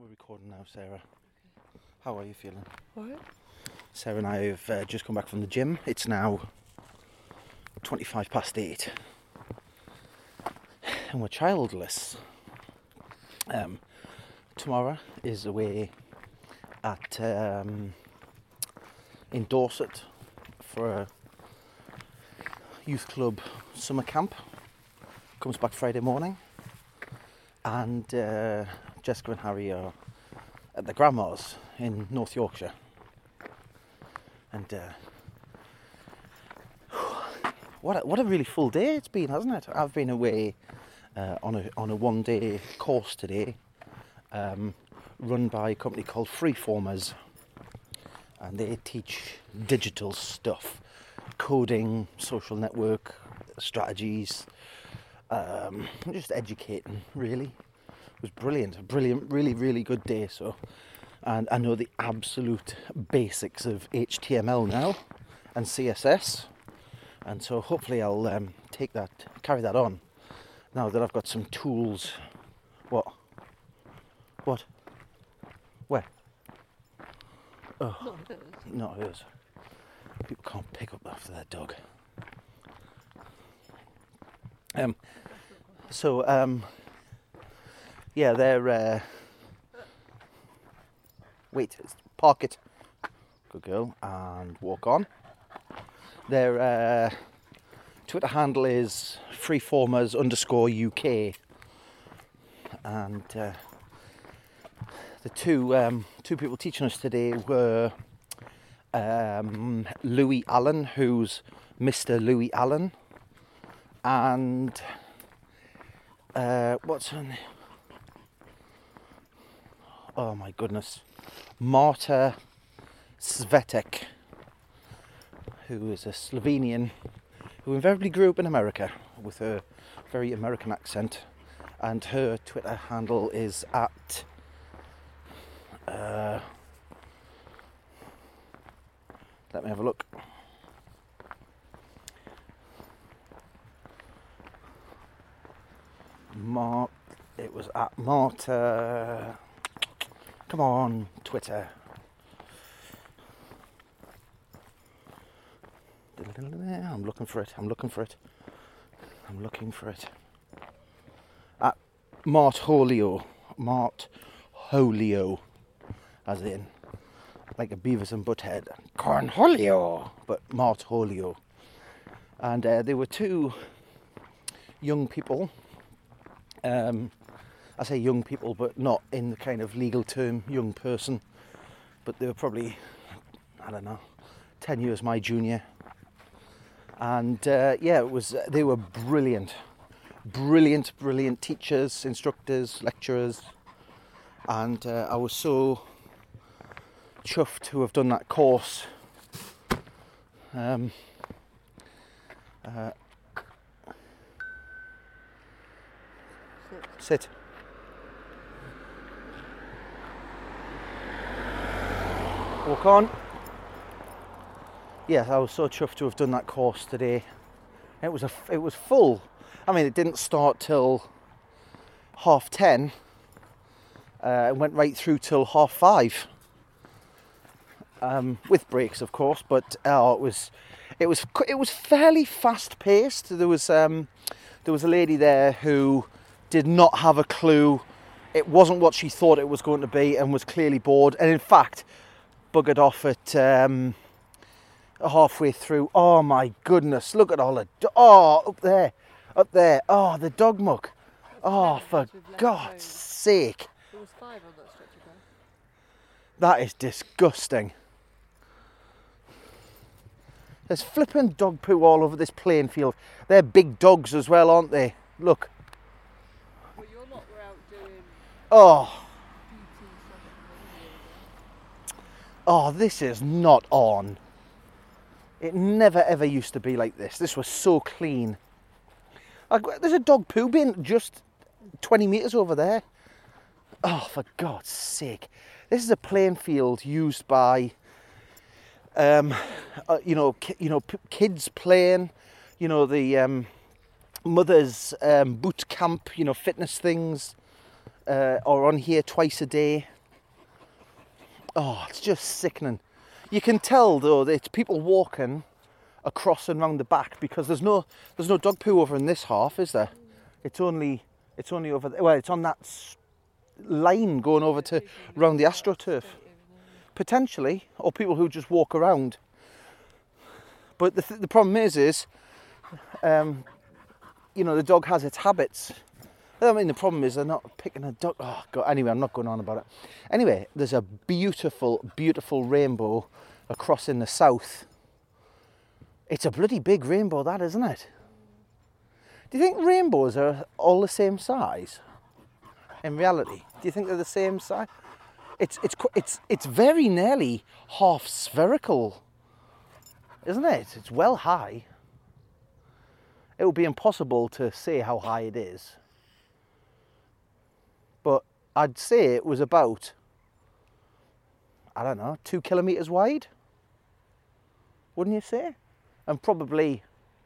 We're recording now, Sarah. How are you feeling? What? Sarah and I have just come back from the gym. It's now 8:25, and we're childless. Tomorrow is away at in Dorset for a youth club summer camp. Comes back Friday morning, and Jessica and Harry are at the grandma's in North Yorkshire. And what a really full day it's been, hasn't it? I've been away on a one-day course today, run by a company called Freeformers, and they teach digital stuff, coding, social network strategies, just educating really. It was brilliant, really good day. So, and I know the absolute basics of HTML now and CSS, and so hopefully I'll carry that on now that I've got some tools. What? Where? Oh, not hers. People can't pick up after their dog. Yeah, they're wait, park it. Good girl, and walk on. Their Twitter handle is freeformers_UK, and the two people teaching us today were Louis Allen, who's Mr. Louis Allen, and what's her name? Oh my goodness, Marta Svetek, who is a Slovenian who invariably grew up in America with a very American accent, and her Twitter handle is at let me have a look. It was at Marta. Come on, Twitter. I'm looking for it. At Mart Holio, as in like a Beavis and Butthead, Cornholio, but Mart Holio. And there were two young people. I say young people, but not in the kind of legal term young person, but they were probably, 10 years my junior. And they were brilliant teachers, instructors, lecturers, and I was so chuffed to have done that course. Sit. Walk on. Yes, I was so chuffed to have done that course today. It was full. I mean, it didn't start till 10:30. It went right through till 5:30, with breaks, of course. But it was fairly fast paced. There was a lady there who did not have a clue. It wasn't what she thought it was going to be, and was clearly bored. And in fact, buggered off at halfway through. Oh my goodness! Look at all the up there. Oh, the dog muck. Oh, for God's sake! There was 5 on that stretch of grass. That is disgusting. There's flipping dog poo all over this playing field. They're big dogs as well, aren't they? Look. But your lot were out doing. Oh, this is not on. It never ever used to be like this. This was so clean. There's a dog poo bin just 20 metres over there. Oh, for God's sake. This is a playing field used by, kids playing, the mothers boot camp, fitness things are on here twice a day. Oh, it's just sickening. You can tell though that it's people walking across and round the back because there's no dog poo over in this half, is there? It's only over there. Well, it's on that line going over to round the AstroTurf, potentially, or people who just walk around. But the problem is, you know, the dog has its habits. I mean, the problem is they're not picking a dog. Oh God! Anyway, I'm not going on about it. Anyway, there's a beautiful, beautiful rainbow across in the south. It's a bloody big rainbow, that, isn't it? Do you think rainbows are all the same size? In reality, do you think they're the same size? It's very nearly half spherical, isn't it? It's well high. It would be impossible to say how high it is, but I'd say it was about, I don't know, 2 kilometres wide, wouldn't you say? And probably,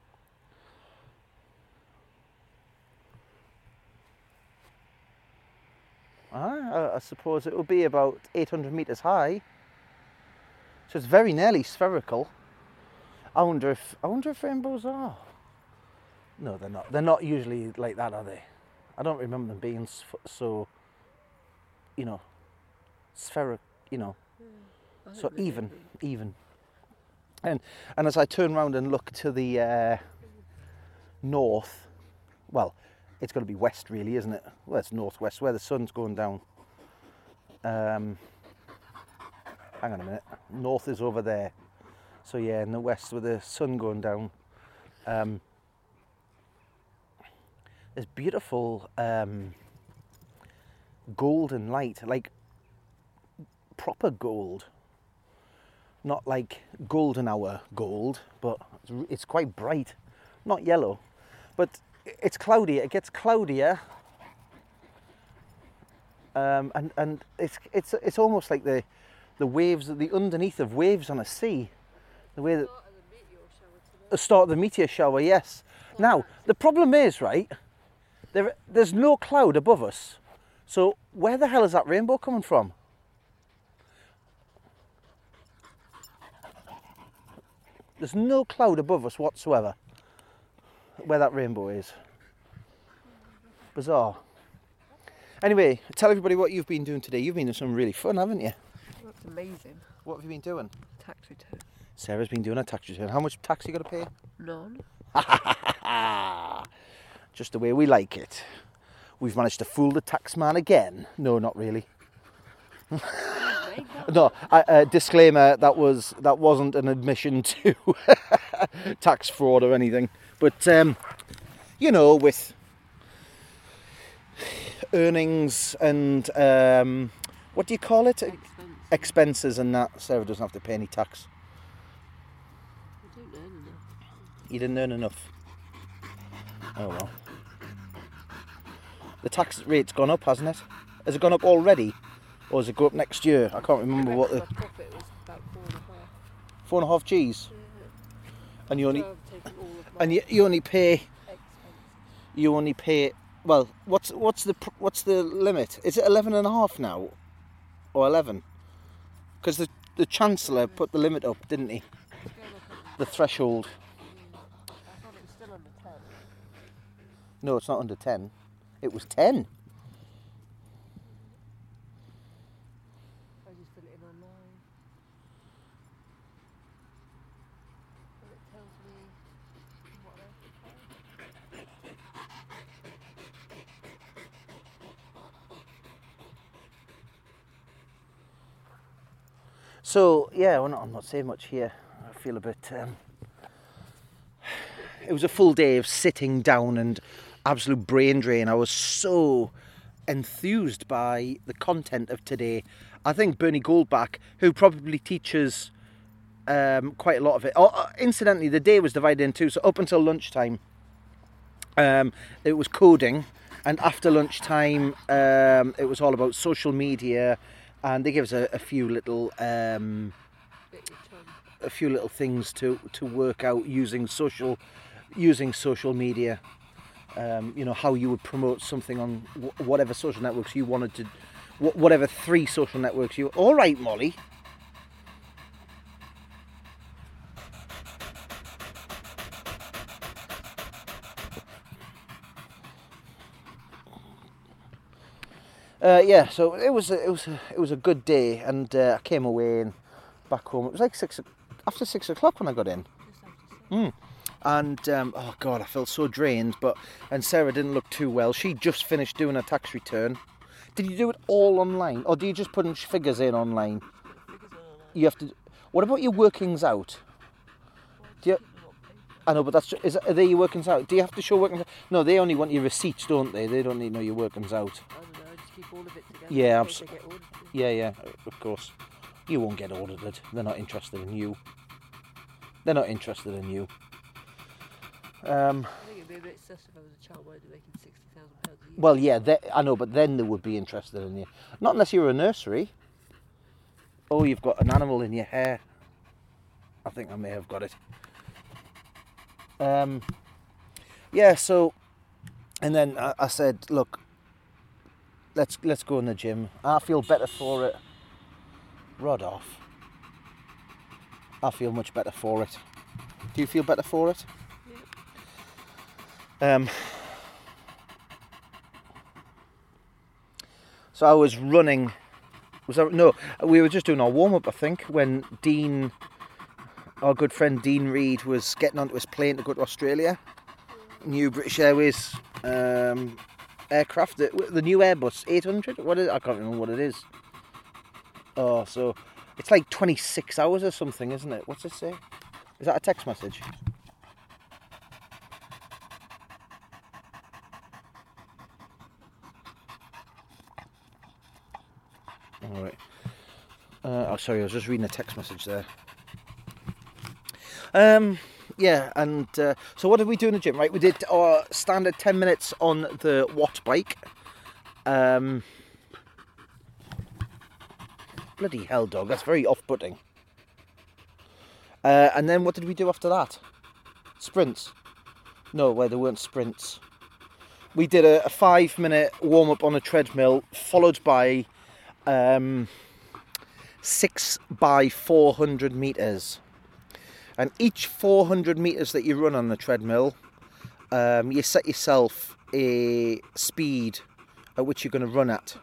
I suppose it would be about 800 metres high. So it's very nearly spherical. I wonder if rainbows are. No, they're not. They're not usually like that, are they? I don't remember them being so, you know, spherical, you know. So even. And as I turn around and look to the north, well, it's got to be west really, isn't it? Well, it's northwest, where the sun's going down. Hang on a minute. North is over there. So yeah, in the west with the sun going down. There's beautiful golden light, like proper gold. Not like golden hour gold, but it's quite bright. Not yellow, but it's cloudy. It gets cloudier, and it's almost like the waves, the underneath of waves on a sea. The way that the start of the meteor shower, yes. Now the problem is, right? There's no cloud above us, so where the hell is that rainbow coming from? There's no cloud above us whatsoever where that rainbow is. Bizarre. Anyway, tell everybody what you've been doing today. You've been doing something really fun, haven't you? That's amazing. What have you been doing? Tax return. Sarah's been doing a tax return. How much tax you got to pay? None. Just the way we like it. We've managed to fool the tax man again. No, not really. No, disclaimer, that wasn't an admission to tax fraud or anything. But, you know, with earnings and, what do you call it? Expenses and that, Sarah doesn't have to pay any tax. I don't earn enough. You didn't earn enough? Oh well. The tax rate's gone up, hasn't it? Has it gone up already? Or does it go up next year? I can't remember what the... My profit was about 4.5 Gs? Yeah. And you only... So I've taken all of my And you only pay... expense. You only pay... Well, what's the limit? Is it 11.5 now? Or 11? Because the Chancellor put the limit up, didn't he? It's going up The threshold. I thought it was still under 10. No, it's not under 10. It was 10. I just fill it in online. And it tells me what I have to pay. So, yeah, I'm not saying much here. I feel a bit... It was a full day of sitting down and absolute brain drain. I was so enthused by the content of today. I think Bernie Goldbach, who probably teaches quite a lot of it. Incidentally, the day was divided in two. So up until lunchtime, it was coding. And after lunchtime, it was all about social media. And they give us a few little... a few little things to work out using social media. You know, how you would promote something on whatever social networks you wanted whatever 3 social networks you... All right, Molly. Yeah, so it was a good day, and I came away and back home. It was like after 6 o'clock when I got in. Just after 6. And oh god, I felt so drained. And Sarah didn't look too well. She just finished doing a tax return. Did you do it all online, or do you just put figures in online? Figures are like, You have to. What about your workings out? Do you? I know, but are they your workings out? Do you have to show workings out? No, they only want your receipts, don't they? They don't need to know your workings out. I don't know, I just keep all of it together. Yeah, in case I get audited. Yeah, of course. You won't get audited. They're not interested in you. They're not interested in you. I think it'd be a bit excessive if I was a child worker making £60,000 a year. Well, yeah, I know, but then they would be interested in you. Not unless you're a nursery. Oh, you've got an animal in your hair. I think I may have got it. Yeah, so, and then I said, look, let's go in the gym. I feel better for it. Rod off. I feel much better for it. Do you feel better for it? Yeah. So I was running. We were just doing our warm up, I think, when Dean, our good friend Dean Reed, was getting onto his plane to go to Australia. New British Airways aircraft, the new Airbus 800. What is? I can't remember what it is. Oh, so it's like 26 hours or something, isn't it? What's it say? Is that a text message? All right. Oh, sorry, I was just reading a text message there. Yeah, and so what did we do in the gym? Right, we did our standard 10 minutes on the Watt bike. Bloody hell, dog, that's very off-putting. And then what did we do after that? Sprints. No, where there weren't sprints. We did a 5-minute warm-up on a treadmill, followed by 6 by 400 metres. And each 400 metres that you run on the treadmill, you set yourself a speed at which you're going to run at.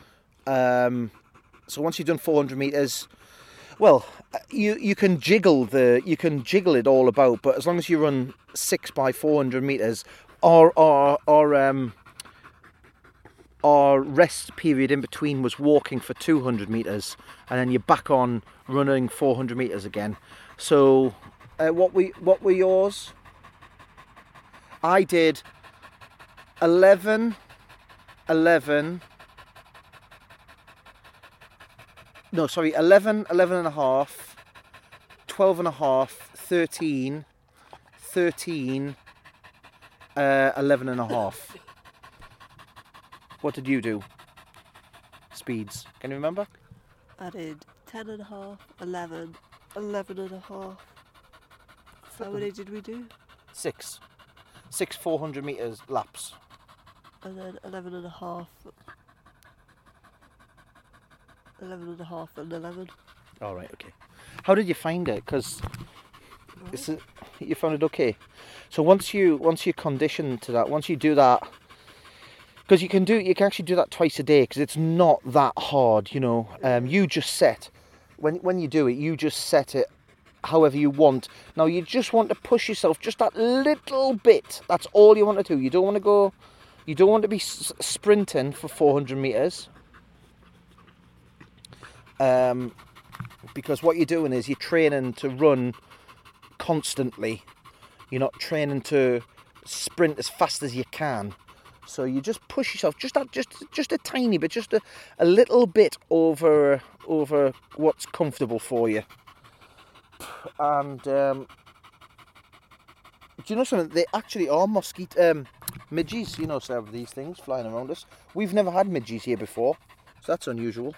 So once you've done 400 metres, well, you can jiggle it all about, but as long as you run 6 by 400 metres, our rest period in between was walking for 200 metres, and then you're back on running 400 metres again. So, what were yours? I did 11, 11 and a half, 12 and a half, 13, 13, 11 and a half. What did you do? Speeds. Can you remember? I did 10 and a half, 11, 11 and a half. How many did we do? 6 400 metres laps. And then 11 and a half. 11 and a half and 11. All right, okay. How did you find it? Because you found it okay. So once you're conditioned to that, once you do that, because you can actually do that twice a day, because it's not that hard, you know. You just set when you do it, you just set it however you want. Now you just want to push yourself just that little bit. That's all you want to do. You don't want to be sprinting for 400 meters. Because what you're doing is you're training to run constantly. You're not training to sprint as fast as you can. So you just push yourself just a tiny bit, just a little bit over what's comfortable for you. And do you know something? They actually are midges. You know, some of these things flying around us. We've never had midges here before, so that's unusual.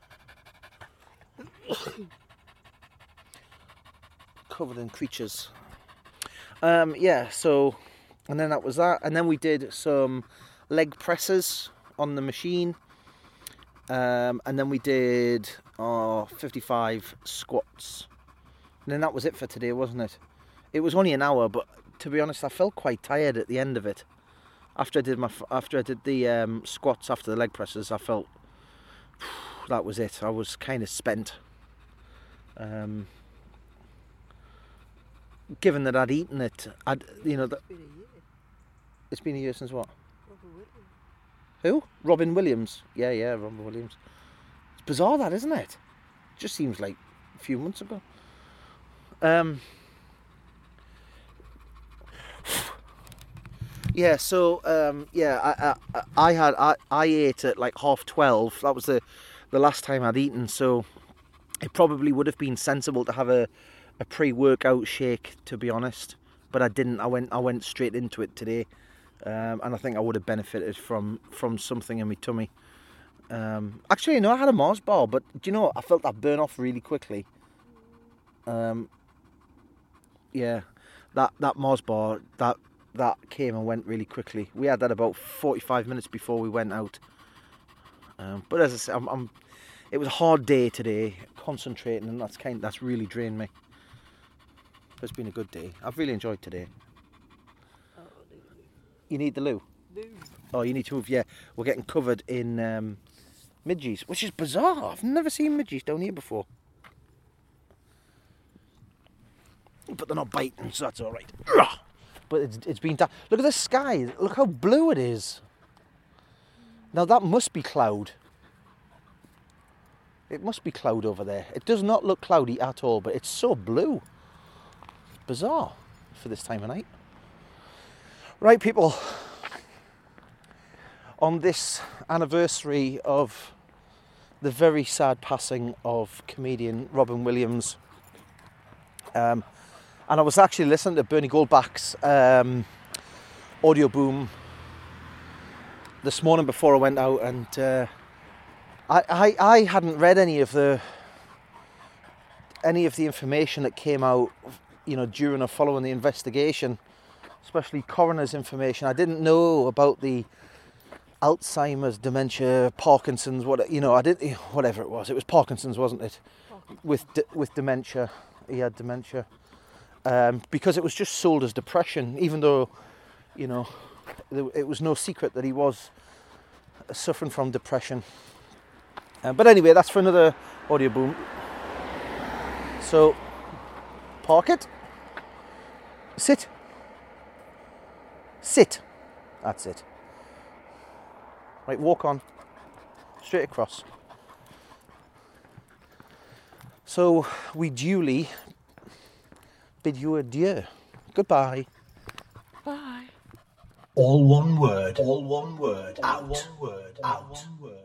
Covered in creatures. Yeah. So, and then that was that, and then we did some leg presses on the machine. And then we did 55 squats. And then that was it for today, wasn't it? It was only an hour, but to be honest, I felt quite tired at the end of it. After I did the squats after the leg presses, I felt that was it. I was kind of spent. Given that I'd eaten it, it's been a year since what? Robin Williams. Who? Robin Williams. Yeah, Robin Williams. It's bizarre, that, isn't it? It just seems like a few months ago. Yeah. So I ate at like 12:30. That was the last time I'd eaten. So it probably would have been sensible to have a pre-workout shake, to be honest. But I didn't. I went straight into it today. And I think I would have benefited from something in my tummy. Actually, no, I had a Mars bar, but do you know what? I felt that burn off really quickly. Yeah, that Mars bar, that came and went really quickly. We had that about 45 minutes before we went out. But as I said, it was a hard day today, concentrating, and that's really drained me. But it's been a good day. I've really enjoyed today. You need the loo? No. Oh, you need to move, yeah. We're getting covered in midges, which is bizarre. I've never seen midges down here before. But they're not biting, so that's all right. But it's been... Look at the sky. Look how blue it is. Now, that must be cloud. It must be cloud over there. It does not look cloudy at all, but it's so blue. Bizarre for this time of night. Right, people, on this anniversary of the very sad passing of comedian Robin Williams, and I was actually listening to Bernie Goldbach's audio boom this morning before I went out, and I hadn't read any of the information that came out, during or following the investigation. Especially coroner's information. I didn't know about the Alzheimer's, dementia, Parkinson's. Whatever it was. It was Parkinson's, wasn't it? With dementia, he had dementia. Because it was just sold as depression, even though, it was no secret that he was suffering from depression. But anyway, that's for another audio boom. So, park it. Sit. That's it. Right, walk on. Straight across. So we duly bid you adieu. Goodbye. Bye. All one word. All one word. Out. All one word. Out. All one word.